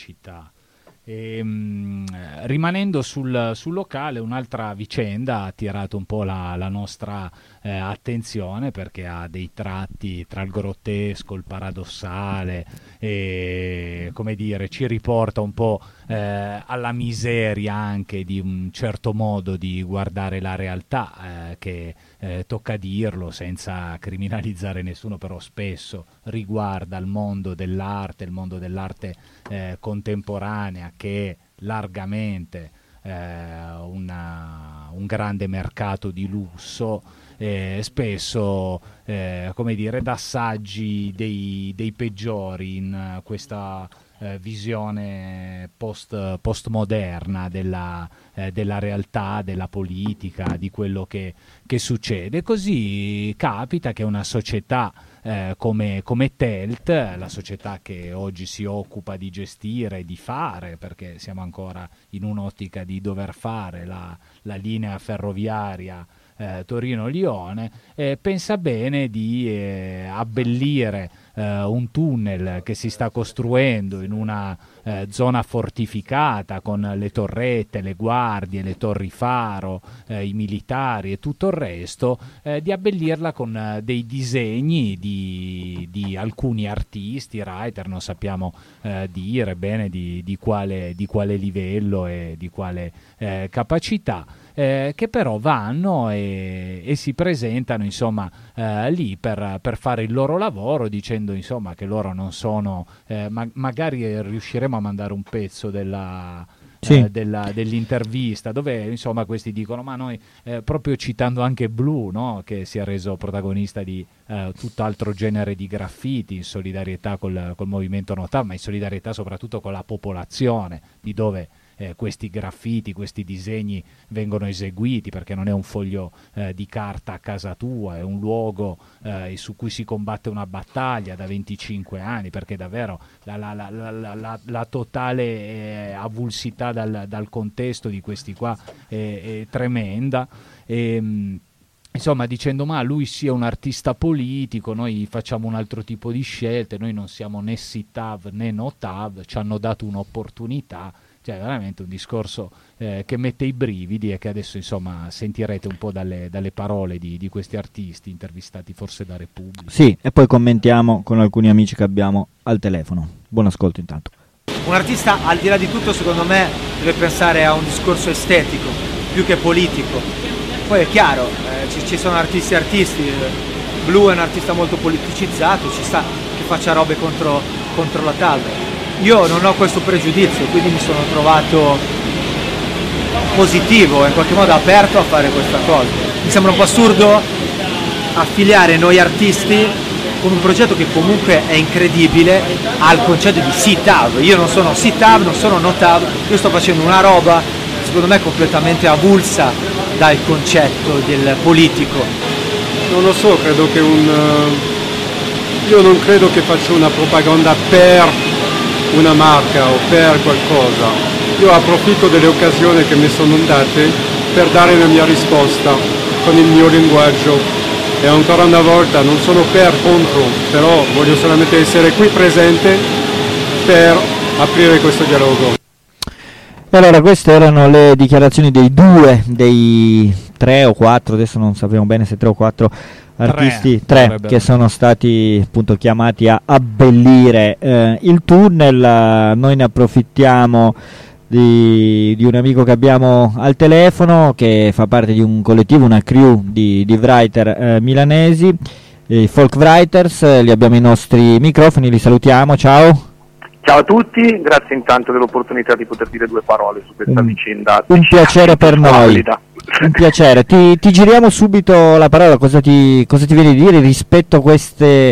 città. Rimanendo sul locale, un'altra vicenda ha attirato un po' la nostra attenzione, perché ha dei tratti tra il grottesco, il paradossale, e come dire, ci riporta un po' alla miseria anche di un certo modo di guardare la realtà, che tocca dirlo senza criminalizzare nessuno, però spesso riguarda il mondo dell'arte, contemporanea, che è largamente un grande mercato di lusso, spesso come dire, da assaggi dei peggiori in questa visione postmoderna della realtà, della politica, di quello che succede. Così capita che una società come Telt, la società che oggi si occupa di gestire e di fare, perché siamo ancora in un'ottica di dover fare la linea ferroviaria Torino-Lione, pensa bene di abbellire un tunnel che si sta costruendo in una zona fortificata, con le torrette, le guardie, le torri faro, i militari e tutto il resto, di abbellirla con dei disegni di alcuni artisti, writer, non sappiamo dire bene di quale livello e di quale capacità, che però vanno e si presentano, insomma, lì per fare il loro lavoro, dicendo, insomma, che loro non sono, magari riusciremo a mandare un pezzo dell'intervista, dove, insomma, questi dicono, ma noi, proprio citando anche Blu, no? Che si è reso protagonista di tutt'altro genere di graffiti, in solidarietà col movimento Notav, ma in solidarietà soprattutto con la popolazione di dove questi graffiti, questi disegni vengono eseguiti, perché non è un foglio di carta a casa tua, è un luogo su cui si combatte una battaglia da 25 anni, perché davvero la totale avulsità dal contesto di questi qua è tremenda. Insomma, dicendo, ma lui sia un artista politico, noi facciamo un altro tipo di scelte, noi non siamo né Sitav né Notav, ci hanno dato un'opportunità. Cioè, veramente un discorso che mette i brividi, e che adesso, insomma, sentirete un po' dalle parole di questi artisti intervistati forse da Repubblica. Sì, e poi commentiamo con alcuni amici che abbiamo al telefono. Buon ascolto intanto. Un artista, al di là di tutto, secondo me deve pensare a un discorso estetico più che politico. Poi è chiaro, ci sono artisti, Blu è un artista molto politicizzato, ci sta che faccia robe contro la TAV. Io non ho questo pregiudizio, quindi mi sono trovato positivo, in qualche modo aperto a fare questa cosa. Mi sembra un po' assurdo affiliare noi artisti con un progetto che comunque è incredibile al concetto di Sitav. Io non sono Sitav, non sono Notav, io sto facendo una roba secondo me completamente avulsa dal concetto del politico. Non lo so, credo che io non credo che faccio una propaganda per una marca o per qualcosa. Io approfitto delle occasioni che mi sono date per dare la mia risposta con il mio linguaggio, e ancora una volta non sono per contro, però voglio solamente essere qui presente per aprire questo dialogo. E allora, queste erano le dichiarazioni dei 3 o 4, adesso non sappiamo bene se 3 o 4 artisti, tre che sono stati appunto chiamati a abbellire il tunnel. Noi ne approfittiamo di un amico che abbiamo al telefono, che fa parte di un collettivo, una crew di writer milanesi, i Folk Writers. Li abbiamo i nostri microfoni, li salutiamo. Ciao a tutti, grazie intanto dell'opportunità di poter dire due parole su questa vicenda. Un piacere per noi. Un piacere. Ti giriamo subito la parola. Cosa ti viene di dire rispetto a queste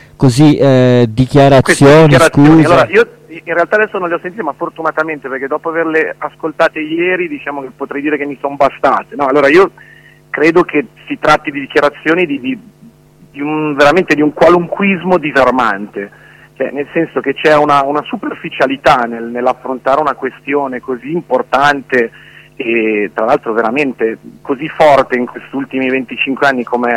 dichiarazioni? Scuse. Allora, io in realtà adesso non le ho sentite, ma fortunatamente, perché dopo averle ascoltate ieri, diciamo che potrei dire che mi sono bastate. No, allora io credo che si tratti di dichiarazioni veramente di un qualunquismo disarmante. Cioè, nel senso che c'è una superficialità nell'affrontare una questione così importante e tra l'altro veramente così forte in questi ultimi 25 anni come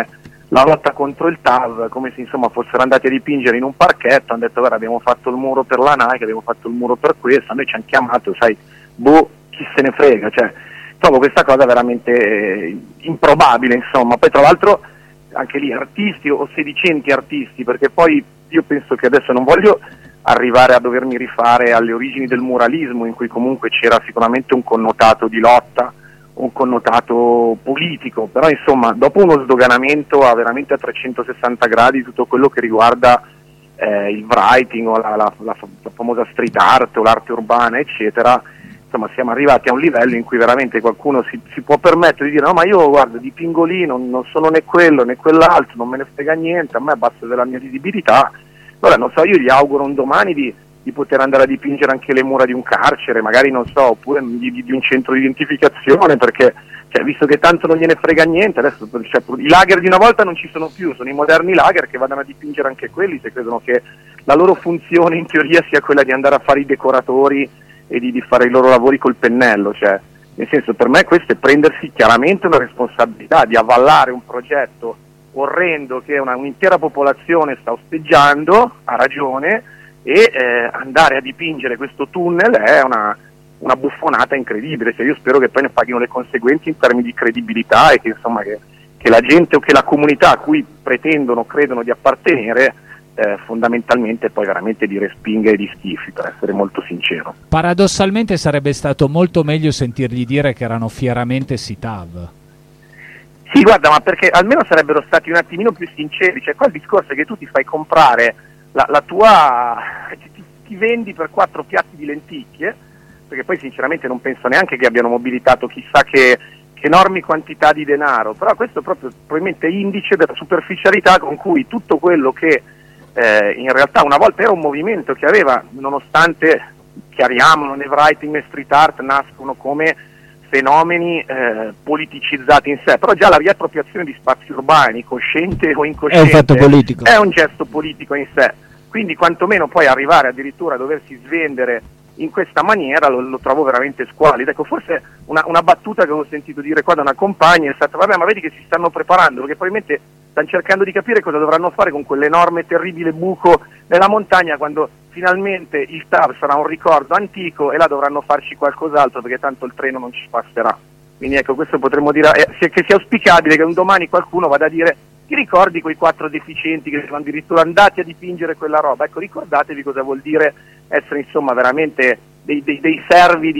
la lotta contro il TAV, come se insomma fossero andati a dipingere in un parchetto, hanno detto guarda abbiamo fatto il muro per la Nike, abbiamo fatto il muro per questo, a noi ci hanno chiamato, sai, chi se ne frega, cioè trovo questa cosa veramente improbabile, insomma. Poi tra l'altro anche lì artisti o sedicenti artisti, perché poi io penso che adesso non voglio arrivare a dovermi rifare alle origini del muralismo, in cui comunque c'era sicuramente un connotato di lotta, un connotato politico, però insomma dopo uno sdoganamento veramente a 360 gradi tutto quello che riguarda il writing o la famosa street art o l'arte urbana eccetera, insomma siamo arrivati a un livello in cui veramente qualcuno si può permettere di dire no ma io guarda dipingo lì, non sono né quello né quell'altro, non me ne frega niente, a me basta della mia visibilità. Allora non so, io gli auguro un domani di poter andare a dipingere anche le mura di un carcere, magari non so, oppure di un centro di identificazione, perché cioè, visto che tanto non gliene frega niente, adesso cioè, i lager di una volta non ci sono più, sono i moderni lager che vadano a dipingere anche quelli se credono che la loro funzione in teoria sia quella di andare a fare i decoratori e di fare i loro lavori col pennello, cioè nel senso per me questo è prendersi chiaramente una responsabilità di avvallare un progetto orrendo che un'intera popolazione sta osteggiando, a ragione, e andare a dipingere questo tunnel è una buffonata incredibile, cioè io spero che poi ne paghino le conseguenze in termini di credibilità e che insomma che la gente o che la comunità a cui credono di appartenere fondamentalmente poi veramente di respingere di schifi, per essere molto sincero. Paradossalmente sarebbe stato molto meglio sentirgli dire che erano fieramente SITAV. Sì, guarda, ma perché almeno sarebbero stati un attimino più sinceri, cioè qua il discorso è che tu ti fai comprare la tua, ti vendi per 4 piatti di lenticchie, perché poi sinceramente non penso neanche che abbiano mobilitato chissà che enormi quantità di denaro, però questo è proprio probabilmente indice della superficialità con cui tutto quello che in realtà una volta era un movimento che aveva, nonostante, chiariamolo, né writing né street art nascono come fenomeni politicizzati in sé, però già la riappropriazione di spazi urbani, cosciente o incosciente, è un fatto politico, è un gesto politico in sé, quindi quantomeno poi arrivare addirittura a doversi svendere in questa maniera lo trovo veramente squallido. Ecco, forse una battuta che ho sentito dire qua da una compagna è stata vabbè ma vedi che si stanno preparando, perché probabilmente stanno cercando di capire cosa dovranno fare con quell'enorme terribile buco nella montagna quando finalmente il TAV sarà un ricordo antico e là dovranno farci qualcos'altro perché tanto il treno non ci passerà. Quindi ecco, questo potremmo dire che sia auspicabile che un domani qualcuno vada a dire ti ricordi quei 4 deficienti che sono addirittura andati a dipingere quella roba? Ecco, ricordatevi cosa vuol dire essere insomma veramente dei servi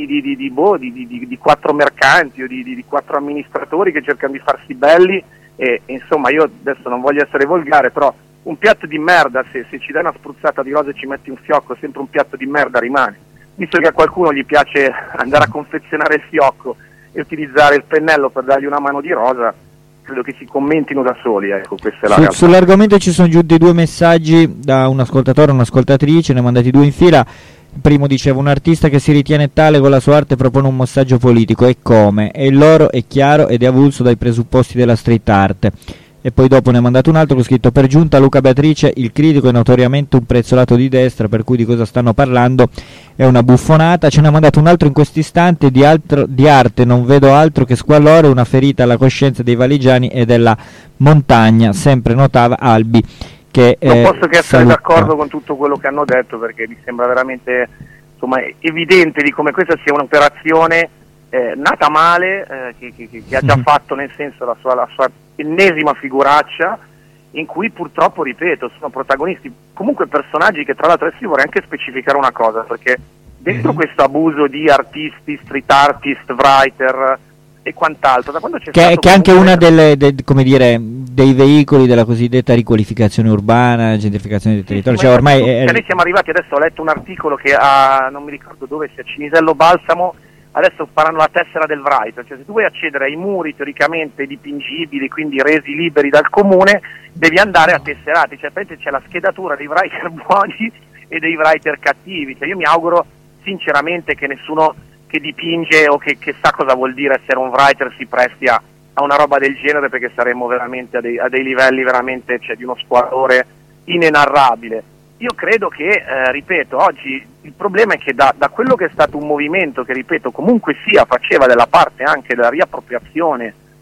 di 4 mercanti o di 4 amministratori che cercano di farsi belli e insomma io adesso non voglio essere volgare, però un piatto di merda, se ci dai una spruzzata di rosa e ci metti un fiocco, sempre un piatto di merda rimane. Visto che a qualcuno gli piace andare a confezionare il fiocco e utilizzare il pennello per dargli una mano di rosa, credo che si commentino da soli, ecco, questa è la realtà. Sull'argomento ci sono giunti 2 messaggi da un ascoltatore e un'ascoltatrice, ne ho mandati 2 in fila. Il primo diceva: un artista che si ritiene tale con la sua arte propone un messaggio politico, e come? E il loro è chiaro ed è avulso dai presupposti della street art. E poi dopo ne ha mandato un altro che ha scritto: per giunta Luca Beatrice, il critico è notoriamente un prezzolato di destra, per cui di cosa stanno parlando è una buffonata. Ce ne ha mandato un altro in questo istante: di arte non vedo altro che squallore, una ferita alla coscienza dei valigiani e della montagna, sempre notava Albi, che non posso che essere d'accordo con tutto quello che hanno detto, perché mi sembra veramente insomma evidente di come questa sia un'operazione nata male, che ha già fatto nel senso la sua ennesima figuraccia, in cui purtroppo, ripeto, sono protagonisti comunque personaggi che tra l'altro adesso io vorrei anche specificare una cosa, perché dentro questo abuso di artisti, street artist, writer e quant'altro, da quando c'è stato che è anche una come dire, dei veicoli della cosiddetta riqualificazione urbana, gentrificazione del territorio, cioè ormai noi siamo arrivati, adesso ho letto un articolo che non mi ricordo dove sia, Cinisello Balsamo, adesso faranno la tessera del writer, cioè se tu vuoi accedere ai muri teoricamente dipingibili, quindi resi liberi dal comune, devi andare a tesserati, cioè c'è la schedatura dei writer buoni e dei writer cattivi, cioè io mi auguro sinceramente che nessuno che dipinge o che sa cosa vuol dire essere un writer si presti a una roba del genere, perché saremmo veramente a dei livelli veramente, cioè, di uno squallore inenarrabile. Io credo che, ripeto, oggi il problema è che da quello che è stato un movimento che, ripeto, comunque sia faceva della parte anche della riappropriazione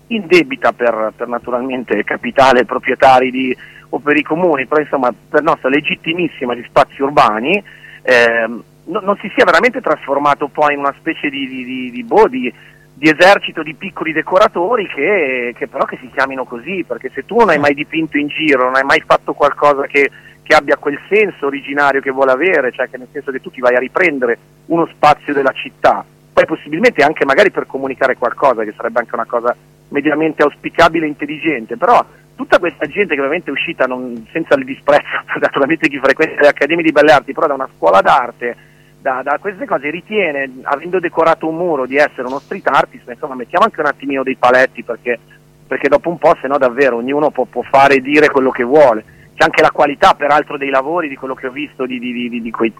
indebita per naturalmente capitale, proprietari o per i comuni, però insomma per nostra legittimissima di spazi urbani, non si sia veramente trasformato poi in una specie di esercito di piccoli decoratori che però che si chiamino così, perché se tu non hai mai dipinto in giro, non hai mai fatto qualcosa che abbia quel senso originario che vuole avere, cioè che nel senso che tu ti vai a riprendere uno spazio della città, poi possibilmente anche magari per comunicare qualcosa, che sarebbe anche una cosa mediamente auspicabile e intelligente, però tutta questa gente che ovviamente è uscita, senza il disprezzo naturalmente chi frequenta le accademie di belle arti, però da una scuola d'arte, da queste cose, ritiene, avendo decorato un muro, di essere uno street artist. Insomma, mettiamo anche un attimino dei paletti, perché dopo un po', se no davvero ognuno può fare e dire quello che vuole. C'è anche la qualità peraltro dei lavori, di quello che ho visto di quei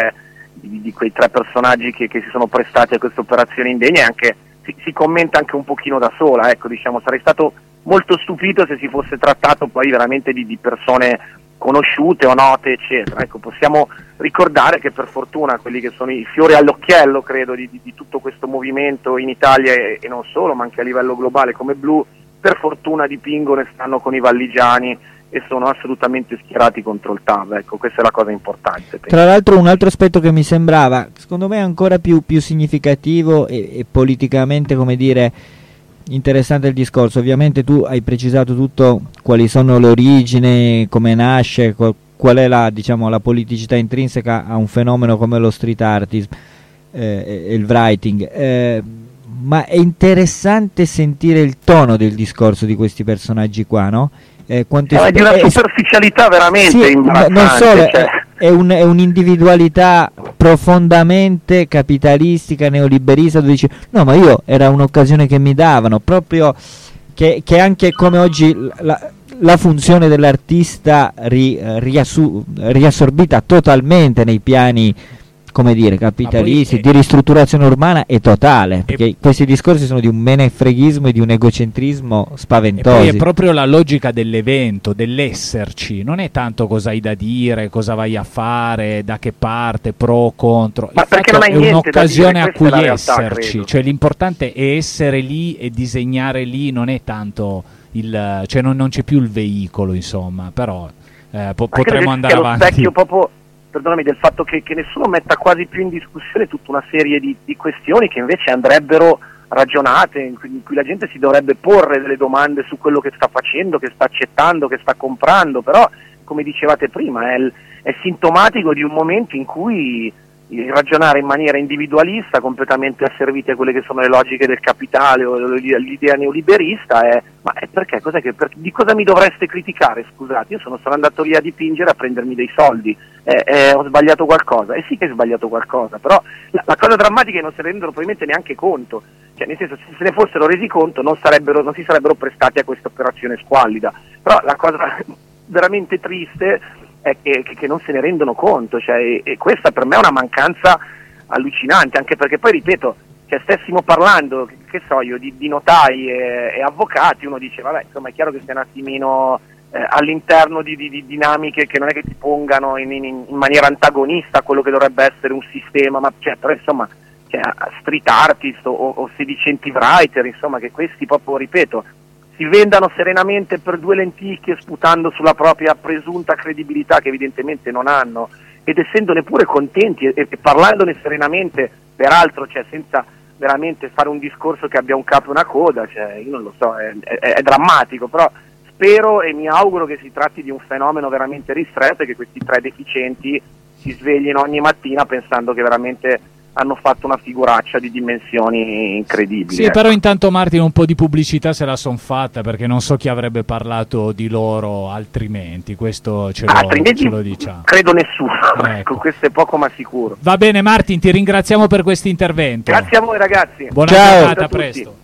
tre personaggi che si sono prestati a questa operazione indegna, e anche si commenta anche un pochino da sola, ecco, diciamo, sarei stato molto stupito se si fosse trattato poi veramente di persone conosciute o note, eccetera. Ecco, possiamo ricordare che per fortuna quelli che sono i fiori all'occhiello, credo, di tutto questo movimento in Italia e non solo, ma anche a livello globale, come Blu, per fortuna dipingono e stanno con i valligiani e sono assolutamente schierati contro il TAV. Ecco, questa è la cosa importante. Tra l'altro un altro aspetto che mi sembrava, secondo me ancora più significativo e politicamente, come dire, interessante il discorso. Ovviamente tu hai precisato tutto, quali sono le origini, come nasce, qual è la politicità intrinseca a un fenomeno come lo street artist e il writing, ma è interessante sentire il tono del discorso di questi personaggi qua, no? Di una superficialità veramente imbarazzante. Non solo, cioè. è un'individualità profondamente capitalistica, neoliberista, dove dici no, ma era un'occasione che mi davano, proprio che anche come oggi la funzione dell'artista riassorbita totalmente nei piani, come dire, capitalisti, di ristrutturazione urbana è totale, perché questi discorsi sono di un menefreghismo e di un egocentrismo spaventoso. E poi è proprio la logica dell'evento, dell'esserci, non è tanto cosa hai da dire, cosa vai a fare, da che parte, pro, contro. Ma perché non hai è un'occasione a cui esserci, credo. Cioè l'importante è essere lì e disegnare lì, non è tanto cioè non c'è più il veicolo, insomma, però potremmo andare avanti. Lo specchio proprio, perdonami, del fatto che nessuno metta quasi più in discussione tutta una serie di questioni che invece andrebbero ragionate, in cui la gente si dovrebbe porre delle domande su quello che sta facendo, che sta accettando, che sta comprando, però come dicevate prima è sintomatico di un momento in cui ragionare in maniera individualista, completamente asserviti a quelle che sono le logiche del capitale o l'idea neoliberista, ma è perché? Di cosa mi dovreste criticare? Scusate, io sono andato lì a dipingere, a prendermi dei soldi, ho sbagliato qualcosa? Sì che hai sbagliato qualcosa, però la cosa drammatica è che non se ne rendono probabilmente neanche conto, cioè nel senso, se se ne fossero resi conto non si sarebbero prestati a questa operazione squallida. Però la cosa veramente triste è che non se ne rendono conto, cioè, e questa per me è una mancanza allucinante, anche perché poi, ripeto, cioè, stessimo parlando, che so io, di notai e avvocati, uno dice vabbè, insomma è chiaro che sia un attimino all'interno di dinamiche che non è che ti pongano in maniera antagonista a quello che dovrebbe essere un sistema, ma però insomma, street artist o sedicenti writer, insomma, che questi proprio, ripeto, si vendano serenamente per 2 lenticchie, sputando sulla propria presunta credibilità che evidentemente non hanno, ed essendone pure contenti e parlandone serenamente, peraltro, cioè, senza veramente fare un discorso che abbia un capo e una coda, cioè, io non lo so, è drammatico, però spero e mi auguro che si tratti di un fenomeno veramente ristretto e che questi 3 deficienti si sveglino ogni mattina pensando che veramente hanno fatto una figuraccia di dimensioni incredibili. Sì, però intanto Martin un po' di pubblicità se la son fatta, perché non so chi avrebbe parlato di loro altrimenti, questo ce lo diciamo. Credo nessuno, ecco, questo è poco ma sicuro. Va bene Martin, ti ringraziamo per questo intervento. Grazie a voi ragazzi. Buona giornata, a presto.